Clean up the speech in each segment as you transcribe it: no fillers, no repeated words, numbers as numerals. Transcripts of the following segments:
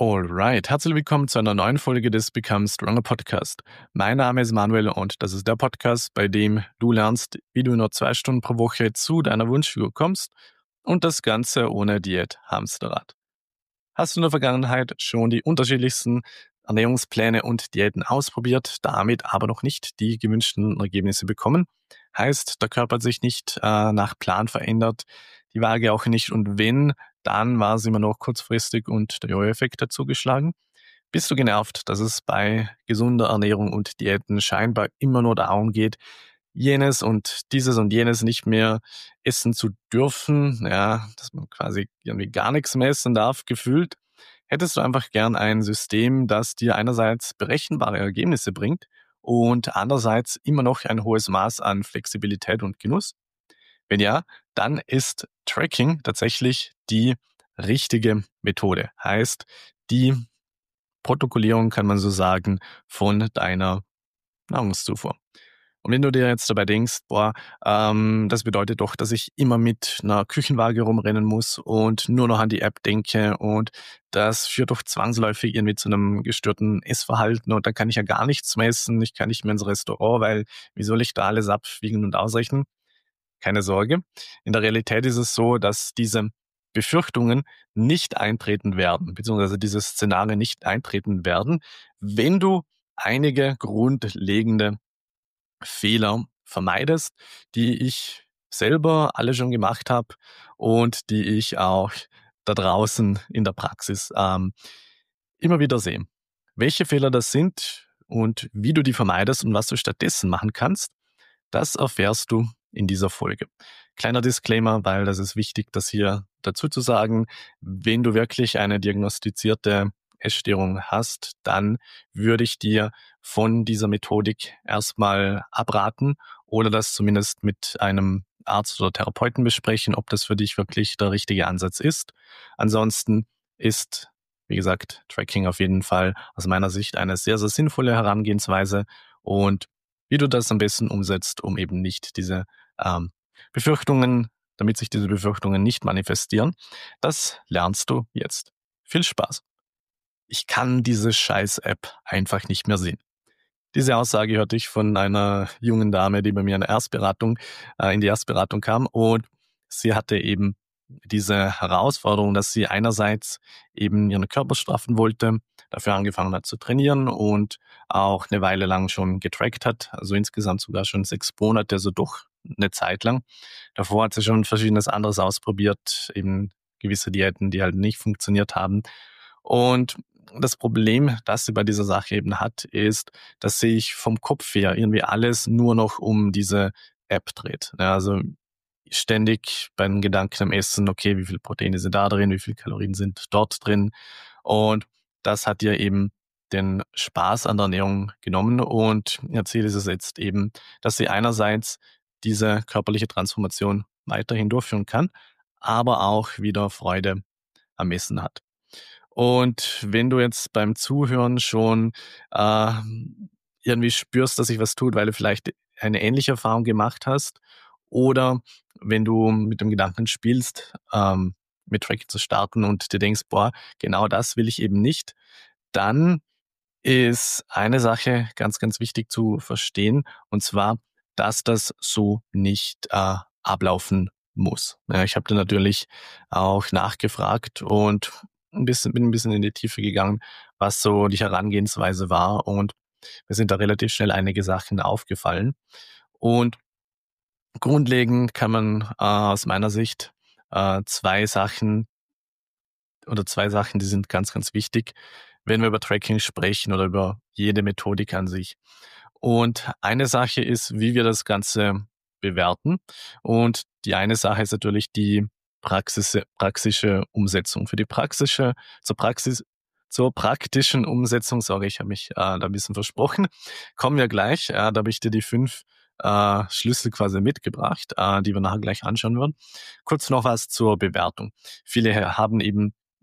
Alright, herzlich willkommen zu einer neuen Folge des Become Stronger Podcast. Mein Name ist Manuel und das ist der Podcast, bei dem du lernst, wie du nur 2 Stunden pro Woche zu deiner Wunschfigur kommst und das Ganze ohne Diät-Hamsterrad. Hast du in der Vergangenheit schon die unterschiedlichsten Ernährungspläne und Diäten ausprobiert, damit aber noch nicht die gewünschten Ergebnisse bekommen? Heißt, der Körper hat sich nicht nach Plan verändert, die Waage auch nicht, und wenn, dann war es immer noch kurzfristig und der Jojo-Effekt hat zugeschlagen. Bist du genervt, dass es bei gesunder Ernährung und Diäten scheinbar immer nur darum geht, jenes und jenes nicht mehr essen zu dürfen, ja, dass man quasi irgendwie gar nichts mehr essen darf, gefühlt? Hättest du einfach gern ein System, das dir einerseits berechenbare Ergebnisse bringt und andererseits immer noch ein hohes Maß an Flexibilität und Genuss? Wenn ja, dann ist Tracking tatsächlich die richtige Methode. Heißt, die Protokollierung, kann man so sagen, von deiner Nahrungszufuhr. Und wenn du dir jetzt dabei denkst, das bedeutet doch, dass ich immer mit einer Küchenwaage rumrennen muss und nur noch an die App denke, und das führt doch zwangsläufig irgendwie zu einem gestörten Essverhalten, und dann kann ich ja gar nichts mehr essen, ich kann nicht mehr ins Restaurant, weil wie soll ich da alles abwiegen und ausrechnen? Keine Sorge. In der Realität ist es so, dass diese Befürchtungen nicht eintreten werden, beziehungsweise diese Szenarien nicht eintreten werden, wenn du einige grundlegende Fehler vermeidest, die ich selber alle schon gemacht habe und die ich auch da draußen in der Praxis immer wieder sehe. Welche Fehler das sind und wie du die vermeidest und was du stattdessen machen kannst, das erfährst du in dieser Folge. Kleiner Disclaimer, weil das ist wichtig, das hier dazu zu sagen. Wenn du wirklich eine diagnostizierte Essstörung hast, dann würde ich dir von dieser Methodik erstmal abraten oder das zumindest mit einem Arzt oder Therapeuten besprechen, ob das für dich wirklich der richtige Ansatz ist. Ansonsten ist, wie gesagt, Tracking auf jeden Fall aus meiner Sicht eine sehr, sehr sinnvolle Herangehensweise, und wie du das am besten umsetzt, um eben nicht diese ähm, Befürchtungen, damit sich diese Befürchtungen nicht manifestieren, das lernst du jetzt. Viel Spaß. Ich kann diese Scheiß-App einfach nicht mehr sehen. Diese Aussage hörte ich von einer jungen Dame, die bei mir in die Erstberatung kam, und sie hatte eben diese Herausforderung, dass sie einerseits eben ihren Körper straffen wollte, dafür angefangen hat zu trainieren und auch eine Weile lang schon getrackt hat, also insgesamt sogar schon 6 Monate, also doch eine Zeit lang. Davor hat sie schon verschiedenes anderes ausprobiert, eben gewisse Diäten, die halt nicht funktioniert haben. Und das Problem, das sie bei dieser Sache eben hat, ist, dass sich vom Kopf her irgendwie alles nur noch um diese App dreht. Ja, also ständig beim Gedanken am Essen, okay, wie viel Proteine sind da drin, wie viel Kalorien sind dort drin. Und das hat ihr eben den Spaß an der Ernährung genommen, und ihr Ziel ist es jetzt eben, dass sie einerseits diese körperliche Transformation weiterhin durchführen kann, aber auch wieder Freude am Essen hat. Und wenn du jetzt beim Zuhören schon äh, irgendwie spürst, dass sich was tut, weil du vielleicht eine ähnliche Erfahrung gemacht hast, oder wenn du mit dem Gedanken spielst, mit Tracking zu starten und dir denkst, genau das will ich eben nicht, dann ist eine Sache ganz, ganz wichtig zu verstehen, und zwar, dass das so nicht ablaufen muss. Ja, ich habe da natürlich auch nachgefragt und bin ein bisschen in die Tiefe gegangen, was so die Herangehensweise war, und mir sind da relativ schnell einige Sachen aufgefallen. Und grundlegend kann man aus meiner Sicht zwei Sachen, die sind ganz, ganz wichtig, wenn wir über Tracking sprechen oder über jede Methodik an sich. Und eine Sache ist, wie wir das Ganze bewerten. Und die eine Sache ist natürlich die praxische Umsetzung. Zur Praxis, zur praktischen Umsetzung, sorry, ich habe mich da ein bisschen versprochen, kommen wir gleich. Da habe ich dir die 5 Schlüssel quasi mitgebracht, die wir nachher gleich anschauen werden. Kurz noch was zur Bewertung. Viele haben eben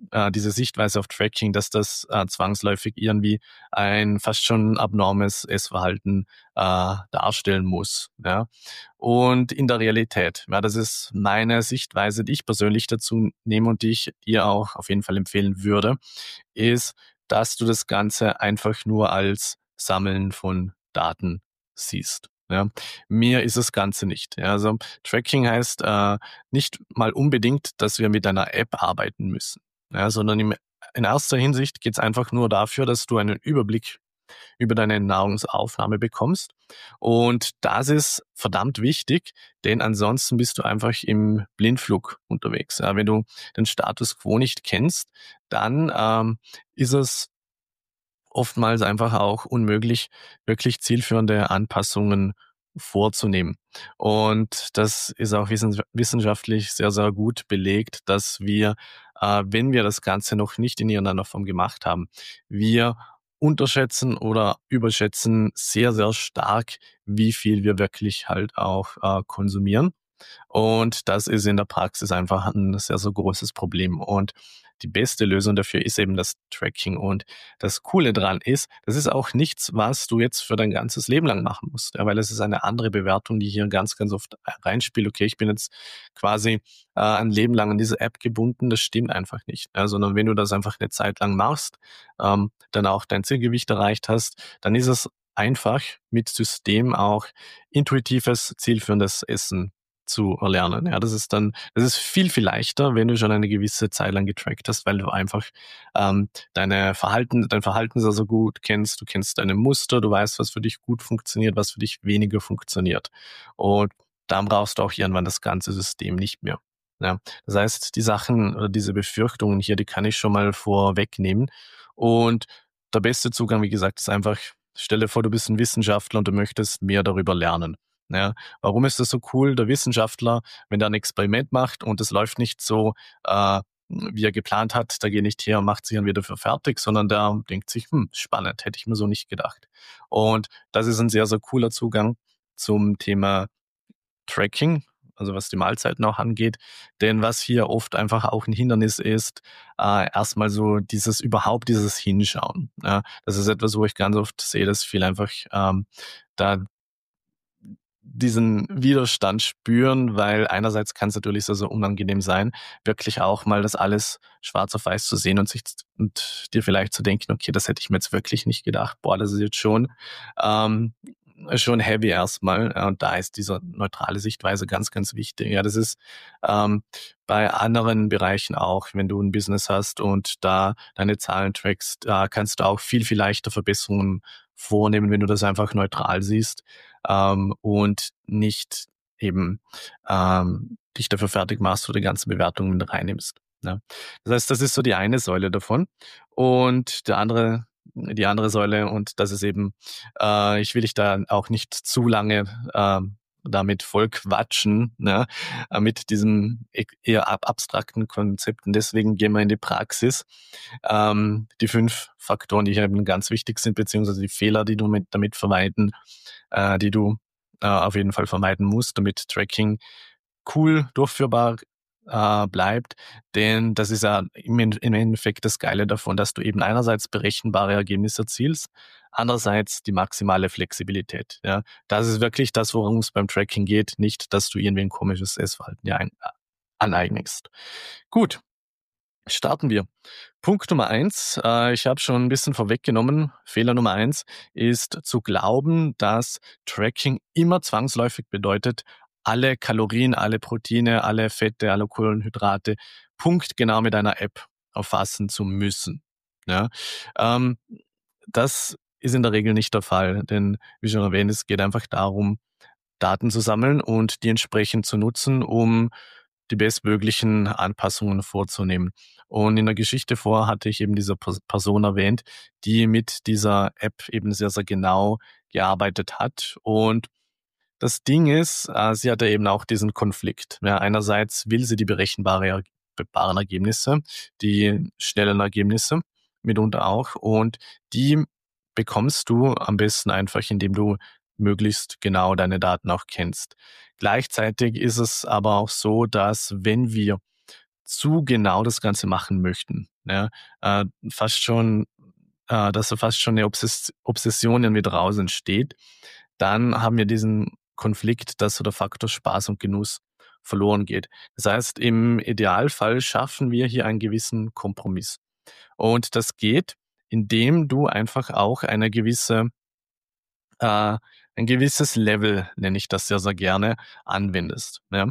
diese Sichtweise auf Tracking, dass das zwangsläufig irgendwie ein fast schon abnormes Essverhalten darstellen muss. Ja. Und in der Realität, ja, das ist meine Sichtweise, die ich persönlich dazu nehme und die ich dir auch auf jeden Fall empfehlen würde, ist, dass du das Ganze einfach nur als Sammeln von Daten siehst. Ja. Mir ist das Ganze nicht. Ja. Also Tracking heißt nicht mal unbedingt, dass wir mit einer App arbeiten müssen, ja, sondern in erster Hinsicht geht es einfach nur dafür, dass du einen Überblick über deine Nahrungsaufnahme bekommst. Und das ist verdammt wichtig, denn ansonsten bist du einfach im Blindflug unterwegs. Ja, wenn du den Status quo nicht kennst, dann ist es oftmals einfach auch unmöglich, wirklich zielführende Anpassungen vorzunehmen. Und das ist auch wissenschaftlich sehr, sehr gut belegt, dass wir, wenn wir das Ganze noch nicht in irgendeiner Form gemacht haben, wir unterschätzen oder überschätzen sehr, sehr stark, wie viel wir wirklich halt auch konsumieren. Und das ist in der Praxis einfach ein sehr, sehr großes Problem. Und die beste Lösung dafür ist eben das Tracking. Und das Coole daran ist, das ist auch nichts, was du jetzt für dein ganzes Leben lang machen musst. Ja, weil es ist eine andere Bewertung, die hier ganz, ganz oft reinspielt. Okay, ich bin jetzt quasi ein Leben lang an diese App gebunden. Das stimmt einfach nicht. Ja, sondern wenn du das einfach eine Zeit lang machst, dann auch dein Zielgewicht erreicht hast, dann ist es einfach mit System auch intuitives, zielführendes Essen zu erlernen. Ja, das ist viel, viel leichter, wenn du schon eine gewisse Zeit lang getrackt hast, weil du einfach dein Verhalten sehr, sehr gut kennst. Du kennst deine Muster, du weißt, was für dich gut funktioniert, was für dich weniger funktioniert. Und dann brauchst du auch irgendwann das ganze System nicht mehr. Ja, das heißt, die Sachen oder diese Befürchtungen hier, die kann ich schon mal vorwegnehmen. Und der beste Zugang, wie gesagt, ist einfach, stell dir vor, du bist ein Wissenschaftler und du möchtest mehr darüber lernen. Ja, warum ist das so cool? Der Wissenschaftler, wenn der ein Experiment macht und es läuft nicht so, wie er geplant hat, da geht nicht her und macht sich dann wieder für fertig, sondern der denkt sich, spannend, hätte ich mir so nicht gedacht. Und das ist ein sehr, sehr cooler Zugang zum Thema Tracking, also was die Mahlzeiten auch angeht. Denn was hier oft einfach auch ein Hindernis ist, erstmal so dieses Hinschauen. Ja, das ist etwas, wo ich ganz oft sehe, dass viele einfach da diesen Widerstand spüren, weil einerseits kann es natürlich sehr, sehr unangenehm sein, wirklich auch mal das alles schwarz auf weiß zu sehen und dir vielleicht zu denken, okay, das hätte ich mir jetzt wirklich nicht gedacht. Boah, das ist jetzt ähm, schon heavy erstmal. Ja, und da ist diese neutrale Sichtweise ganz, ganz wichtig. Ja, das ist bei anderen Bereichen auch, wenn du ein Business hast und da deine Zahlen trackst, da kannst du auch viel, viel leichter Verbesserungen vornehmen, wenn du das einfach neutral siehst und nicht eben dich dafür fertig machst oder die ganzen Bewertungen mit reinnimmst. Ne? Das heißt, das ist so die eine Säule davon. Und die andere Säule, und das ist eben, ich will dich da auch nicht zu lange damit voll quatschen, ne? Mit diesem eher abstrakten Konzepten. Deswegen gehen wir in die Praxis. Die 5 Faktoren, die hier eben ganz wichtig sind, beziehungsweise die Fehler, die du damit vermeiden, die du auf jeden Fall vermeiden musst, damit Tracking cool durchführbar bleibt. Denn das ist ja im Endeffekt das Geile davon, dass du eben einerseits berechenbare Ergebnisse erzielst, andererseits die maximale Flexibilität. Ja, das ist wirklich das, worum es beim Tracking geht, nicht, dass du irgendwie ein komisches Essverhalten dir aneignest. Gut, starten wir. Punkt Nummer 1, ich habe schon ein bisschen vorweggenommen. Fehler Nummer 1 ist zu glauben, dass Tracking immer zwangsläufig bedeutet, alle Kalorien, alle Proteine, alle Fette, alle Kohlenhydrate punktgenau mit einer App erfassen zu müssen. Ja, ähm, das ist in der Regel nicht der Fall, denn wie schon erwähnt, es geht einfach darum, Daten zu sammeln und die entsprechend zu nutzen, um die bestmöglichen Anpassungen vorzunehmen. Und in der Geschichte vor hatte ich eben diese Person erwähnt, die mit dieser App eben sehr, sehr genau gearbeitet hat. Und das Ding ist, sie hatte eben auch diesen Konflikt. Ja, einerseits will sie die berechenbaren Ergebnisse, die schnellen Ergebnisse mitunter auch. Und die bekommst du am besten einfach, indem du möglichst genau deine Daten auch kennst. Gleichzeitig ist es aber auch so, dass wenn wir zu genau das Ganze machen möchten. Ja? Fast schon, dass da fast schon eine Obsession irgendwie draus entsteht, dann haben wir diesen Konflikt, dass so der Faktor Spaß und Genuss verloren geht. Das heißt, im Idealfall schaffen wir hier einen gewissen Kompromiss. Und das geht, indem du einfach auch ein gewisses Level, nenne ich das ja sehr gerne, anwendest. Ja?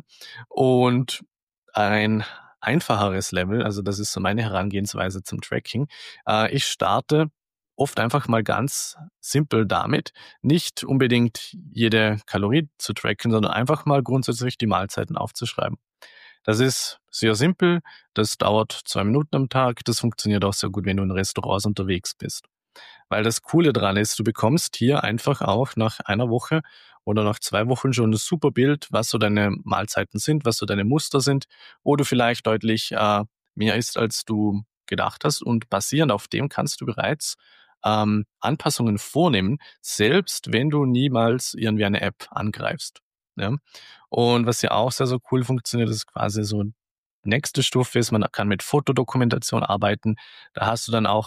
Und ein einfacheres Level, also das ist so meine Herangehensweise zum Tracking. Ich starte oft einfach mal ganz simpel damit, nicht unbedingt jede Kalorie zu tracken, sondern einfach mal grundsätzlich die Mahlzeiten aufzuschreiben. Das ist sehr simpel, das dauert 2 Minuten am Tag, das funktioniert auch sehr gut, wenn du in Restaurants unterwegs bist. Weil das Coole dran ist, du bekommst hier einfach auch nach einer Woche oder nach 2 Wochen schon ein super Bild, was so deine Mahlzeiten sind, was so deine Muster sind, wo du vielleicht deutlich mehr isst, als du gedacht hast. Und basierend auf dem kannst du bereits Anpassungen vornehmen, selbst wenn du niemals irgendwie eine App angreifst. Ja? Und was ja auch sehr, sehr cool funktioniert, ist quasi so nächste Stufe ist, man kann mit Fotodokumentation arbeiten. Da hast du dann auch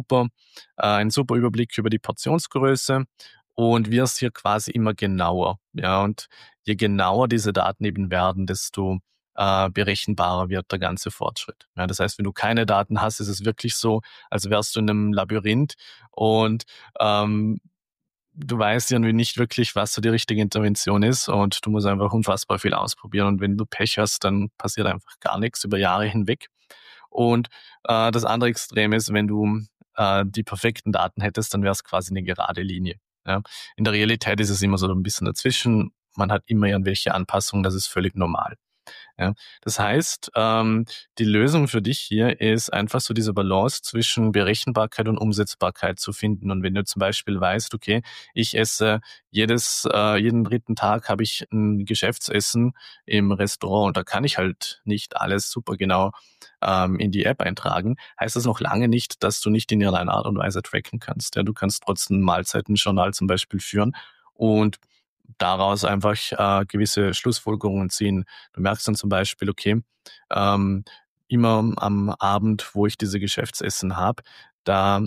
einen super Überblick über die Portionsgröße und wirst hier quasi immer genauer. Ja, und je genauer diese Daten eben werden, desto berechenbarer wird der ganze Fortschritt. Ja, das heißt, wenn du keine Daten hast, ist es wirklich so, als wärst du in einem Labyrinth und ähm, du weißt irgendwie nicht wirklich, was so die richtige Intervention ist und du musst einfach unfassbar viel ausprobieren und wenn du Pech hast, dann passiert einfach gar nichts über Jahre hinweg. Und das andere Extrem ist, wenn du die perfekten Daten hättest, dann wäre es quasi eine gerade Linie. Ja? In der Realität ist es immer so ein bisschen dazwischen. Man hat immer irgendwelche Anpassungen, das ist völlig normal. Ja, das heißt, die Lösung für dich hier ist einfach so diese Balance zwischen Berechenbarkeit und Umsetzbarkeit zu finden. Und wenn du zum Beispiel weißt, okay, ich esse jeden dritten Tag habe ich ein Geschäftsessen im Restaurant und da kann ich halt nicht alles super genau in die App eintragen, heißt das noch lange nicht, dass du nicht in irgendeiner Art und Weise tracken kannst. Ja, du kannst trotzdem ein Mahlzeitenjournal zum Beispiel führen und daraus einfach gewisse Schlussfolgerungen ziehen. Du merkst dann zum Beispiel, okay, ähm, immer am Abend, wo ich diese Geschäftsessen habe, da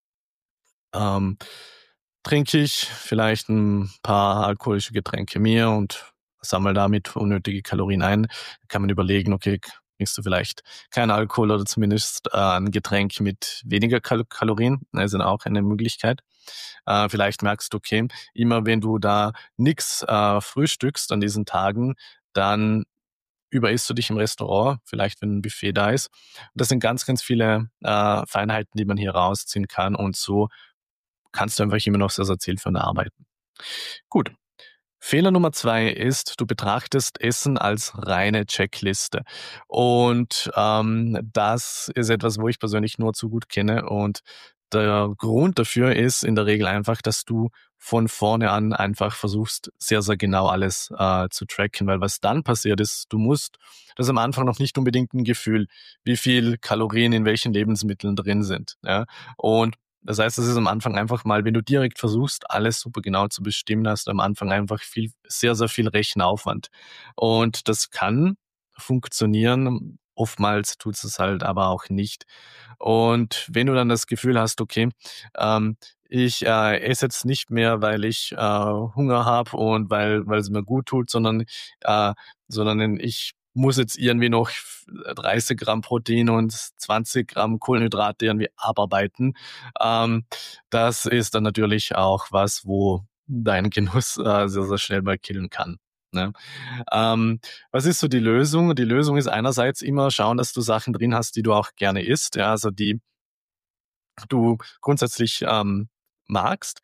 ähm, trinke ich vielleicht ein paar alkoholische Getränke mehr und sammle damit unnötige Kalorien ein. Da kann man überlegen, okay, trinkst du vielleicht keinen Alkohol oder zumindest ein Getränk mit weniger Kalorien. Das ist auch eine Möglichkeit. Vielleicht merkst du, okay, immer wenn du da nix frühstückst an diesen Tagen, dann überisst du dich im Restaurant, vielleicht wenn ein Buffet da ist. Und das sind ganz, ganz viele Feinheiten, die man hier rausziehen kann und so kannst du einfach immer noch sehr, sehr zielführend arbeiten. Gut. Fehler Nummer 2 ist, du betrachtest Essen als reine Checkliste. Und das ist etwas, wo ich persönlich nur zu gut kenne. Und der Grund dafür ist in der Regel einfach, dass du von vorne an einfach versuchst, sehr, sehr genau alles zu tracken. Weil was dann passiert ist, das ist am Anfang noch nicht unbedingt ein Gefühl, wie viel Kalorien in welchen Lebensmitteln drin sind. Ja? Und das heißt, das ist am Anfang einfach mal, wenn du direkt versuchst, alles super genau zu bestimmen, hast du am Anfang einfach sehr, sehr viel Rechenaufwand. Und das kann funktionieren. Oftmals tut es halt aber auch nicht. Und wenn du dann das Gefühl hast, okay, ich esse jetzt nicht mehr, weil ich Hunger habe und weil es mir gut tut, äh, sondern ich muss jetzt irgendwie noch 30 Gramm Protein und 20 Gramm Kohlenhydrate irgendwie abarbeiten. Ähm, Das ist dann natürlich auch was, wo dein Genuss sehr, sehr schnell mal killen kann. Ne? Was ist so die Lösung? Die Lösung ist einerseits immer schauen, dass du Sachen drin hast, die du auch gerne isst, ja, also die du grundsätzlich magst,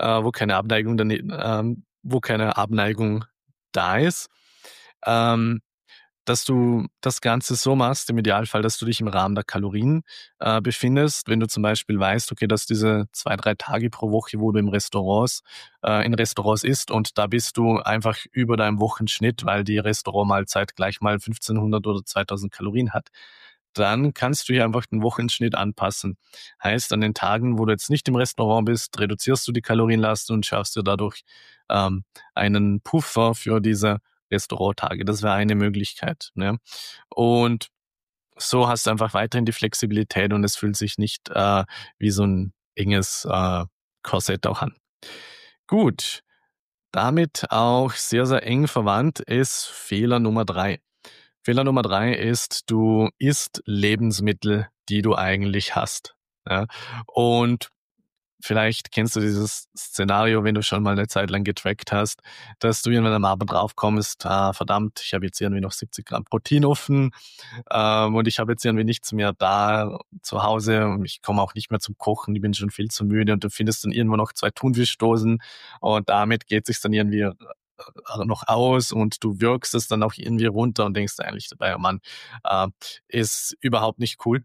wo keine Abneigung da ist. Ähm, Dass du das Ganze so machst, im Idealfall, dass du dich im Rahmen der Kalorien befindest. Wenn du zum Beispiel weißt, okay, dass diese 2, 3 Tage pro Woche, wo du in Restaurants isst und da bist du einfach über deinem Wochenschnitt, weil die Restaurantmahlzeit gleich mal 1500 oder 2000 Kalorien hat, dann kannst du hier einfach den Wochenschnitt anpassen. Heißt, an den Tagen, wo du jetzt nicht im Restaurant bist, reduzierst du die Kalorienlast und schaffst dir dadurch ähm, einen Puffer für diese Restauranttage. Das wäre eine Möglichkeit. Ne? Und so hast du einfach weiterhin die Flexibilität und es fühlt sich nicht wie so ein enges Korsett auch an. Gut, damit auch sehr, sehr eng verwandt ist Fehler Nummer 3. Fehler Nummer 3 ist, du isst Lebensmittel, die du eigentlich hast. Ja? Und vielleicht kennst du dieses Szenario, wenn du schon mal eine Zeit lang getrackt hast, dass du irgendwann am Abend drauf kommst, verdammt, ich habe jetzt irgendwie noch 70 Gramm Protein offen, und ich habe jetzt irgendwie nichts mehr da zu Hause und ich komme auch nicht mehr zum Kochen, ich bin schon viel zu müde und du findest dann irgendwo noch 2 Thunfischdosen und damit geht sich's dann irgendwie noch aus und du wirkst es dann auch irgendwie runter und denkst eigentlich dabei, oh Mann, äh, ist überhaupt nicht cool.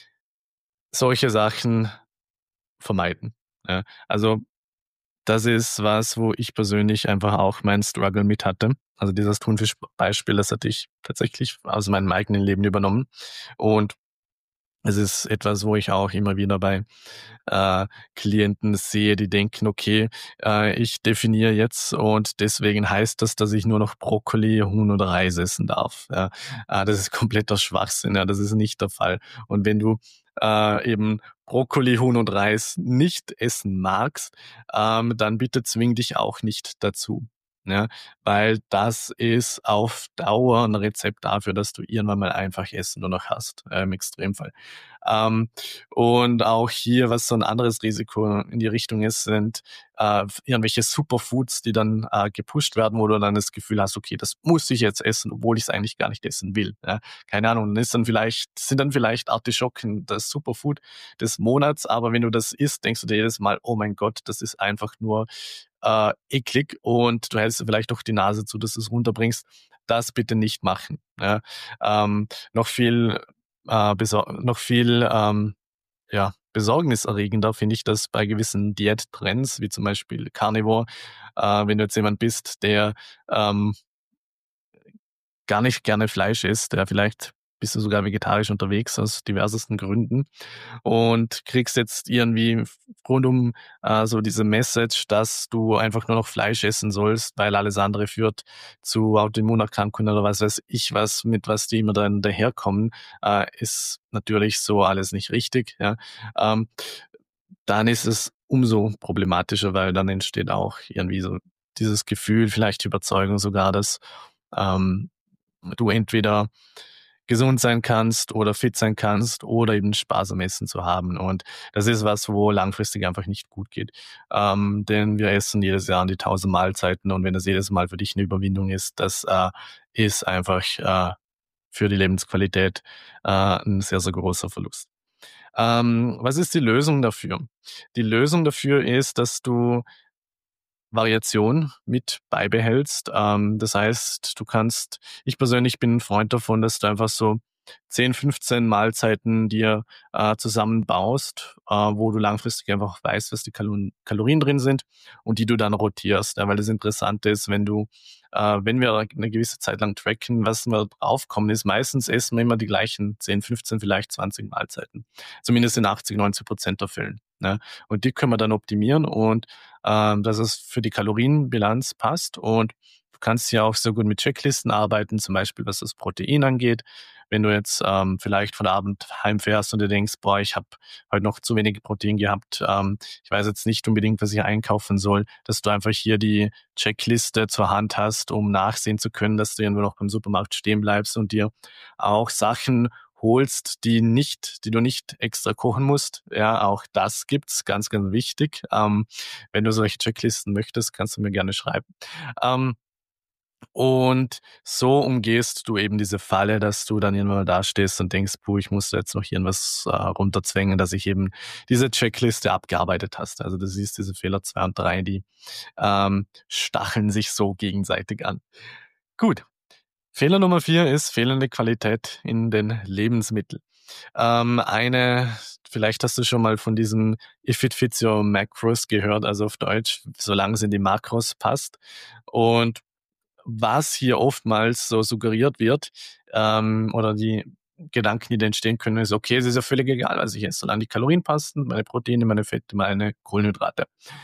Solche Sachen vermeiden. Ja, also das ist was, wo ich persönlich einfach auch meinen Struggle mit hatte. Also dieses Thunfisch-Beispiel, das hatte ich tatsächlich aus meinem eigenen Leben übernommen. Und es ist etwas, wo ich auch immer wieder bei äh, Klienten sehe, die denken, okay, ich definiere jetzt und deswegen heißt das, dass ich nur noch Brokkoli, Huhn oder Reis essen darf. Ja. Das ist kompletter Schwachsinn, ja, das ist nicht der Fall. Und wenn du eben Brokkoli, Huhn und Reis nicht essen magst, dann bitte zwing dich auch nicht dazu. Ja, weil das ist auf Dauer ein Rezept dafür, dass du irgendwann mal einfach Essen nur noch hast, im Extremfall. Ähm, und auch hier, was so ein anderes Risiko in die Richtung ist, sind irgendwelche Superfoods, die dann gepusht werden, wo du dann das Gefühl hast, okay, das muss ich jetzt essen, obwohl ich es eigentlich gar nicht essen will. Ja? Keine Ahnung, sind dann vielleicht Artischocken das Superfood des Monats, aber wenn du das isst, denkst du dir jedes Mal, oh mein Gott, das ist einfach nur eklig und du hältst vielleicht doch die Nase zu, dass du es runterbringst. Das bitte nicht machen. Ja? Noch viel noch viel ja, besorgniserregender finde ich das bei gewissen Diättrends, wie zum Beispiel Carnivore. Wenn du jetzt jemand bist, der ähm, gar nicht gerne Fleisch isst, der vielleicht bist du sogar vegetarisch unterwegs aus diversesten Gründen und kriegst jetzt irgendwie rund um so diese Message, dass du einfach nur noch Fleisch essen sollst, weil alles andere führt zu Autoimmunerkrankungen oder was weiß ich was, mit was die immer dann daherkommen, ist natürlich so alles nicht richtig. Ja. Ähm, dann ist es umso problematischer, weil dann entsteht auch irgendwie so dieses Gefühl, vielleicht die Überzeugung sogar, dass ähm, du entweder gesund sein kannst oder fit sein kannst oder eben Spaß am Essen zu haben. Und das ist was, wo langfristig einfach nicht gut geht. Denn wir essen jedes Jahr an die 1000 Mahlzeiten und wenn das jedes Mal für dich eine Überwindung ist, das ist einfach für die Lebensqualität ein sehr, sehr großer Verlust. Was ist die Lösung dafür? Die Lösung dafür ist, dass du Variation mit beibehältst. Das heißt, ich persönlich bin ein Freund davon, dass du einfach so 10, 15 Mahlzeiten dir zusammenbaust, wo du langfristig einfach weißt, was die Kalorien drin sind und die du dann rotierst. Ja, weil das Interessante ist, wenn wir eine gewisse Zeit lang tracken, was wir draufkommen, ist meistens essen wir immer die gleichen 10, 15, vielleicht 20 Mahlzeiten. Zumindest in 80, 90% der Fällen. Ne? Und die können wir dann optimieren und dass es für die Kalorienbilanz passt. Und du kannst ja auch sehr gut mit Checklisten arbeiten, zum Beispiel was das Protein angeht. Wenn du jetzt vielleicht von der Abend heimfährst und dir denkst, boah, ich habe heute noch zu wenig Protein gehabt, ich weiß jetzt nicht unbedingt, was ich einkaufen soll, dass du einfach hier die Checkliste zur Hand hast, um nachsehen zu können, dass du irgendwo noch beim Supermarkt stehen bleibst und dir auch Sachen holst, die du nicht extra kochen musst. Ja, auch das gibt's, ganz, ganz wichtig. Wenn du solche Checklisten möchtest, kannst du mir gerne schreiben. Ähm, und so umgehst du eben diese Falle, dass du dann irgendwann mal dastehst und denkst, puh, ich muss da jetzt noch irgendwas runterzwängen, dass ich eben diese Checkliste abgearbeitet hast. Also du siehst diese Fehler 2 und 3, die stacheln sich so gegenseitig an. Gut. Fehler Nummer 4 ist fehlende Qualität in den Lebensmitteln. Eine vielleicht hast du schon mal von diesem If it fits your macros gehört, also auf Deutsch, solange es in die Makros passt. Und was hier oftmals so suggeriert wird, oder die Gedanken, die da entstehen können, ist, okay, es ist ja völlig egal, was ich esse, solange die Kalorien passen, meine Proteine, meine Fette, meine Kohlenhydrate.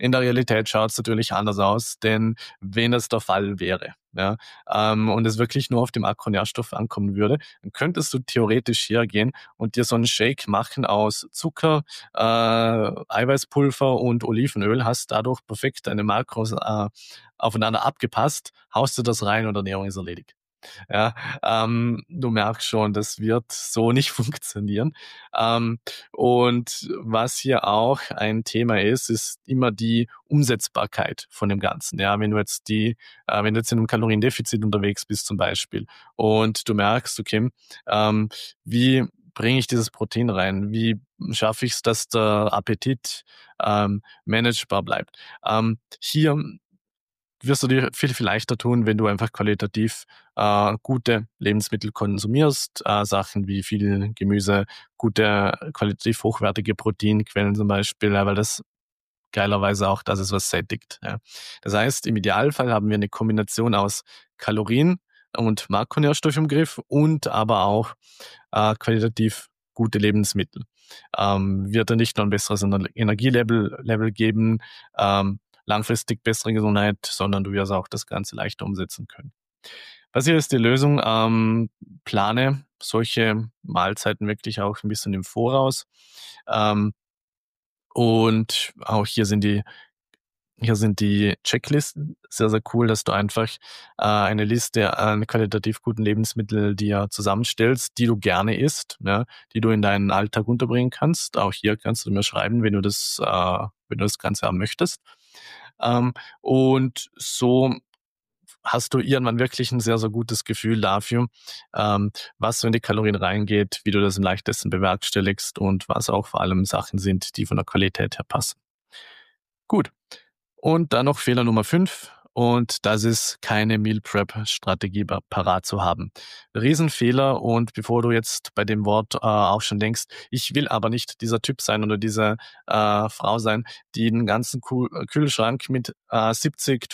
In der Realität schaut es natürlich anders aus, denn wenn das der Fall wäre, ja, und es wirklich nur auf die Makronährstoffe ankommen würde, dann könntest du theoretisch hergehen und dir so einen Shake machen aus Zucker, Eiweißpulver und Olivenöl, hast dadurch perfekt deine Makros aufeinander abgepasst, haust du das rein und Ernährung ist erledigt. Ja, du merkst schon, das wird so nicht funktionieren. Ähm, und was hier auch ein Thema ist immer die Umsetzbarkeit von dem Ganzen. Ja, wenn du jetzt in einem Kaloriendefizit unterwegs bist zum Beispiel und du merkst, okay, wie bringe ich dieses Protein rein? Wie schaffe ich es, dass der Appetit managebar bleibt? Hier wirst du dir viel, viel leichter tun, wenn du einfach qualitativ gute Lebensmittel konsumierst, Sachen wie viel Gemüse, gute, qualitativ hochwertige Proteinquellen zum Beispiel, ja, weil das geilerweise auch das ist, was sättigt. Ja. Das heißt, im Idealfall haben wir eine Kombination aus Kalorien und Makronährstoff im Griff und aber auch qualitativ gute Lebensmittel. Wird dann nicht nur ein besseres Energielevel geben, langfristig bessere Gesundheit, sondern du wirst auch das Ganze leichter umsetzen können. Was hier ist die Lösung? Plane solche Mahlzeiten wirklich auch ein bisschen im Voraus. Ähm, und auch hier sind die Checklisten sehr, sehr cool, dass du einfach eine Liste an qualitativ guten Lebensmitteln dir zusammenstellst, die du gerne isst, ja, die du in deinen Alltag unterbringen kannst. Auch hier kannst du mir schreiben, wenn du das Ganze haben möchtest. Und so hast du irgendwann wirklich ein sehr, sehr gutes Gefühl dafür, was so in die Kalorien reingeht, wie du das am leichtesten bewerkstelligst und was auch vor allem Sachen sind, die von der Qualität her passen. Gut. Und dann noch Fehler Nummer 5 und das ist keine Meal Prep Strategie parat zu haben. Riesenfehler und bevor du jetzt bei dem Wort auch schon denkst, ich will aber nicht dieser Typ sein oder diese Frau sein, die den ganzen Kühlschrank mit 70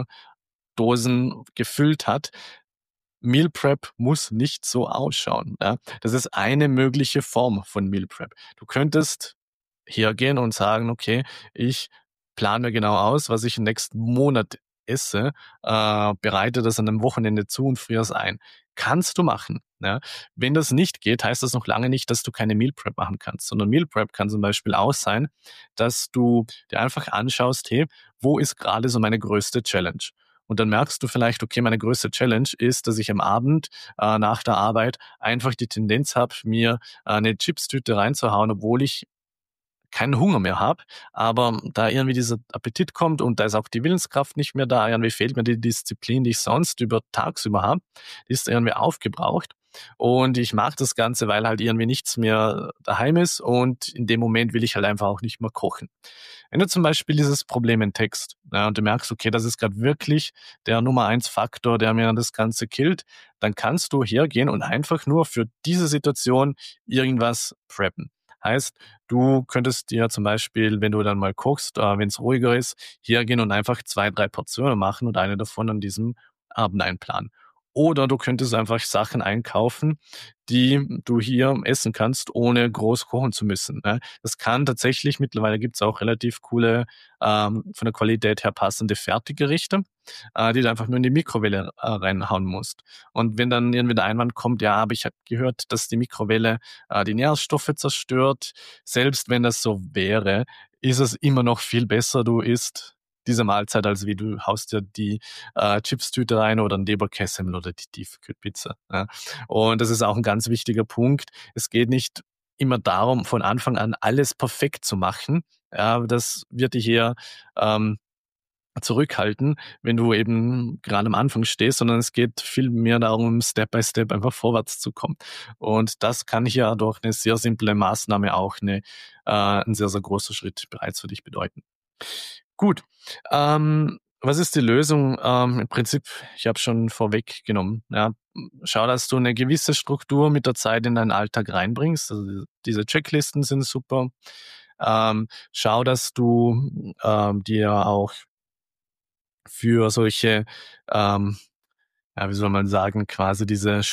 Tupperdosen gefüllt hat. Meal Prep muss nicht so ausschauen. Ja? Das ist eine mögliche Form von Meal Prep. Du könntest hergehen und sagen, okay, ich plane mir genau aus, was ich im nächsten Monat esse, bereite das an einem Wochenende zu und friere es ein. Kannst du machen. Ja? Wenn das nicht geht, heißt das noch lange nicht, dass du keine Meal Prep machen kannst, sondern Meal Prep kann zum Beispiel auch sein, dass du dir einfach anschaust, hey, wo ist gerade so meine größte Challenge? Und dann merkst du vielleicht, okay, meine größte Challenge ist, dass ich am Abend nach der Arbeit einfach die Tendenz habe, mir eine Chipstüte reinzuhauen, obwohl ich keinen Hunger mehr habe, aber da irgendwie dieser Appetit kommt und da ist auch die Willenskraft nicht mehr da, irgendwie fehlt mir die Disziplin, die ich sonst tagsüber habe, die ist irgendwie aufgebraucht und ich mache das Ganze, weil halt irgendwie nichts mehr daheim ist und in dem Moment will ich halt einfach auch nicht mehr kochen. Wenn du zum Beispiel dieses Problem entdeckst, ja, und du merkst, okay, das ist gerade wirklich der Nummer 1 Faktor, der mir das Ganze killt, dann kannst du hergehen und einfach nur für diese Situation irgendwas preppen. Heißt, du könntest dir zum Beispiel, wenn du dann mal kochst, wenn es ruhiger ist, hergehen und einfach 2, 3 Portionen machen und eine davon an diesem Abend einplanen. Oder du könntest einfach Sachen einkaufen, die du hier essen kannst, ohne groß kochen zu müssen. Ne? Das kann tatsächlich, mittlerweile gibt's auch relativ coole, von der Qualität her passende Fertiggerichte, die du einfach nur in die Mikrowelle reinhauen musst. Und wenn dann irgendwie der Einwand kommt, ja, aber ich habe gehört, dass die Mikrowelle die Nährstoffe zerstört, selbst wenn das so wäre, ist es immer noch viel besser, du isst diese Mahlzeit, als wie du haust dir die Chipstüte rein oder ein Leberkässemmel oder die Tiefkühlpizza. Ja. Und das ist auch ein ganz wichtiger Punkt. Es geht nicht immer darum, von Anfang an alles perfekt zu machen. Ja, das wird dich eher zurückhalten, wenn du eben gerade am Anfang stehst, sondern es geht viel mehr darum, Step by Step einfach vorwärts zu kommen. Und das kann hier durch eine sehr simple Maßnahme auch ein sehr, sehr großer Schritt bereits für dich bedeuten. Gut. Was ist die Lösung? Im Prinzip, ich habe schon vorweggenommen. Ja, schau, dass du eine gewisse Struktur mit der Zeit in deinen Alltag reinbringst. Also diese Checklisten sind super. Schau, dass du dir auch für solche, ja, wie soll man sagen, quasi diese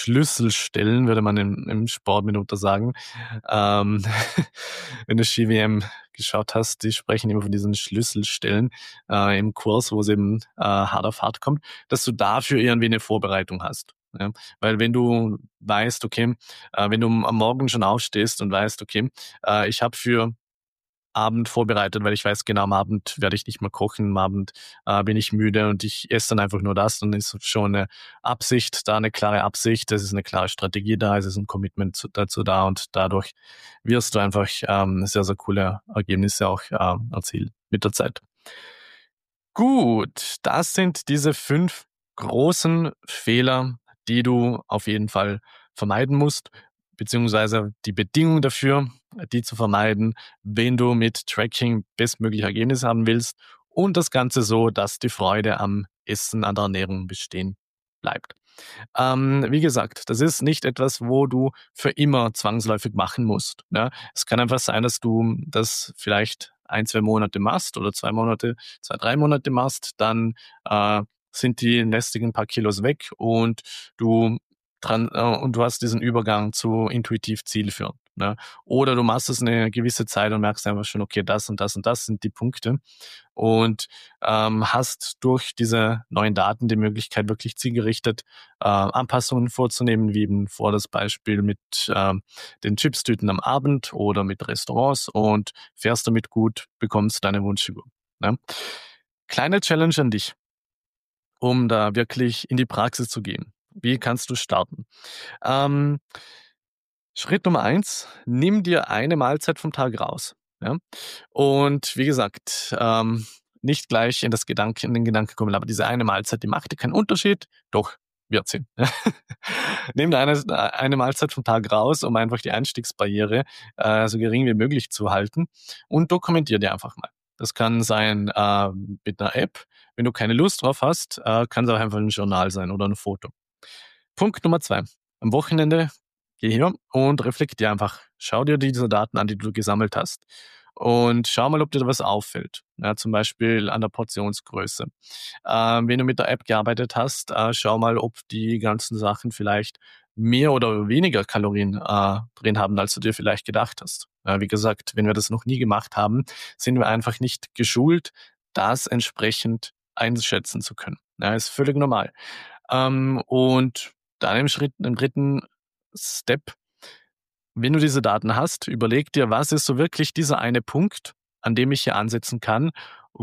Schlüsselstellen, würde man im Sport mitunter sagen, wenn du Ski-WM geschaut hast, die sprechen immer von diesen Schlüsselstellen im Kurs, wo es eben hart auf hart kommt, dass du dafür irgendwie eine Vorbereitung hast. Ja? Weil wenn du weißt, okay, wenn du am Morgen schon aufstehst und weißt, okay, ich habe für Abend vorbereitet, weil ich weiß, genau am Abend werde ich nicht mehr kochen, am Abend bin ich müde und ich esse dann einfach nur das, dann ist schon eine Absicht da, eine klare Absicht, es ist eine klare Strategie da, es ist ein Commitment dazu da und dadurch wirst du einfach sehr, sehr coole Ergebnisse auch erzielen mit der Zeit. Gut, das sind diese 5 großen Fehler, die du auf jeden Fall vermeiden musst, beziehungsweise die Bedingung dafür, die zu vermeiden, wenn du mit Tracking bestmögliche Ergebnisse haben willst und das Ganze so, dass die Freude am Essen, an der Ernährung bestehen bleibt. Wie gesagt, das ist nicht etwas, wo du für immer zwangsläufig machen musst. Ja? Es kann einfach sein, dass du das vielleicht 1, 2 Monate machst oder 2 Monate, 2, 3 Monate machst, dann sind die lästigen paar Kilos weg und du hast diesen Übergang zu intuitiv zielführend. Ne? Oder du machst es eine gewisse Zeit und merkst einfach schon, okay, das und das und das sind die Punkte und hast durch diese neuen Daten die Möglichkeit, wirklich zielgerichtet Anpassungen vorzunehmen, wie eben vor das Beispiel mit den Chipstüten am Abend oder mit Restaurants und fährst damit gut, bekommst deine Wunschfigur. Ne? Kleine Challenge an dich, um da wirklich in die Praxis zu gehen. Wie kannst du starten? Ähm, Schritt Nummer 1: Nimm dir eine Mahlzeit vom Tag raus. Ja? Und wie gesagt, nicht gleich in den Gedanken kommen, aber diese eine Mahlzeit, die macht dir keinen Unterschied. Doch, wird sie. Nimm dir eine Mahlzeit vom Tag raus, um einfach die Einstiegsbarriere so gering wie möglich zu halten und dokumentier dir einfach mal. Das kann sein mit einer App. Wenn du keine Lust drauf hast, kann es auch einfach ein Journal sein oder ein Foto. Punkt Nummer 2: Am Wochenende geh her und reflektier einfach. Schau dir diese Daten an, die du gesammelt hast. Und schau mal, ob dir da was auffällt. Ja, zum Beispiel an der Portionsgröße. Wenn du mit der App gearbeitet hast, schau mal, ob die ganzen Sachen vielleicht mehr oder weniger Kalorien drin haben, als du dir vielleicht gedacht hast. Wie gesagt, wenn wir das noch nie gemacht haben, sind wir einfach nicht geschult, das entsprechend einschätzen zu können. Ja, ist völlig normal. Und dann im dritten Step, wenn du diese Daten hast, überleg dir, was ist so wirklich dieser eine Punkt, an dem ich hier ansetzen kann,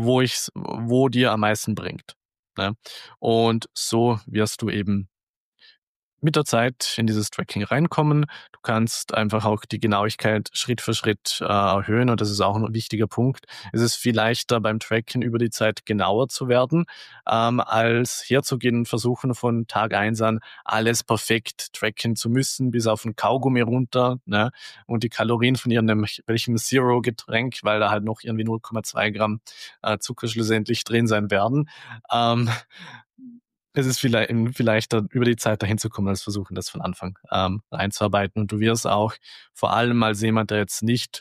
wo dir am meisten bringt. Ne? Und so wirst du eben mit der Zeit in dieses Tracking reinkommen. Du kannst einfach auch die Genauigkeit Schritt für Schritt erhöhen und das ist auch ein wichtiger Punkt. Es ist viel leichter beim Tracken über die Zeit genauer zu werden, als herzugehen und versuchen von Tag 1 an alles perfekt tracken zu müssen, bis auf ein Kaugummi runter, ne? Und die Kalorien von welchem Zero-Getränk, weil da halt noch irgendwie 0,2 Gramm Zucker schlussendlich drin sein werden. Ähm, Es ist viel leichter, über die Zeit dahin zu kommen, als versuchen, das von Anfang reinzuarbeiten. Und du wirst auch vor allem als jemand, der jetzt nicht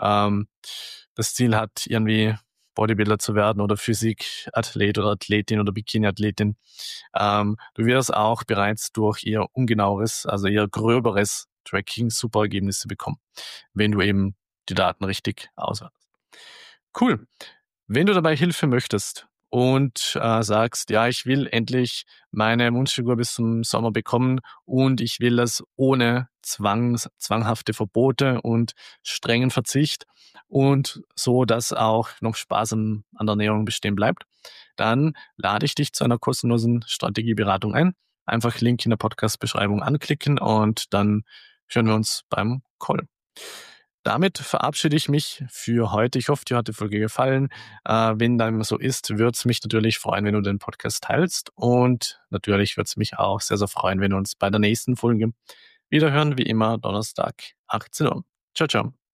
das Ziel hat, irgendwie Bodybuilder zu werden oder Physikathlet oder Athletin oder Bikini-Athletin, du wirst auch bereits durch eher ungenaueres, also eher gröberes Tracking super Ergebnisse bekommen, wenn du eben die Daten richtig auswertest. Cool. Wenn du dabei Hilfe möchtest und sagst, ja, ich will endlich meine Wunschfigur bis zum Sommer bekommen und ich will das ohne zwanghafte Verbote und strengen Verzicht und so, dass auch noch Spaß an der Ernährung bestehen bleibt, dann lade ich dich zu einer kostenlosen Strategieberatung ein. Einfach Link in der Podcast-Beschreibung anklicken und dann hören wir uns beim Call. Damit verabschiede ich mich für heute. Ich hoffe, dir hat die Folge gefallen. Wenn dem so ist, würde es mich natürlich freuen, wenn du den Podcast teilst. Und natürlich würde es mich auch sehr, sehr freuen, wenn wir uns bei der nächsten Folge wiederhören, wie immer Donnerstag, 18 Uhr. Ciao, ciao.